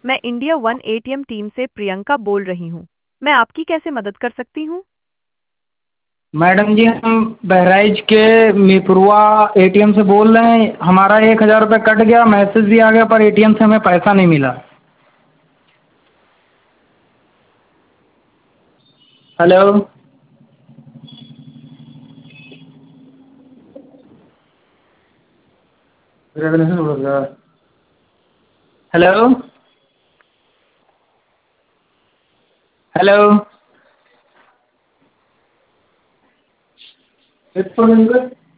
मैं India one ATM team से प्रियंका बोल रही हूँ। मैं आपकी कैसे मदद कर सकती हूँ? मैडम जी, हम बहराइच के मिपुरवा एटीएम से बोल रहे हैं। हमारा 1,000 रुपये कट गया, मैसेज भी आ गया, पर एटीएम से हमें पैसा नहीं मिला। हेलो। हेलो। हेलो।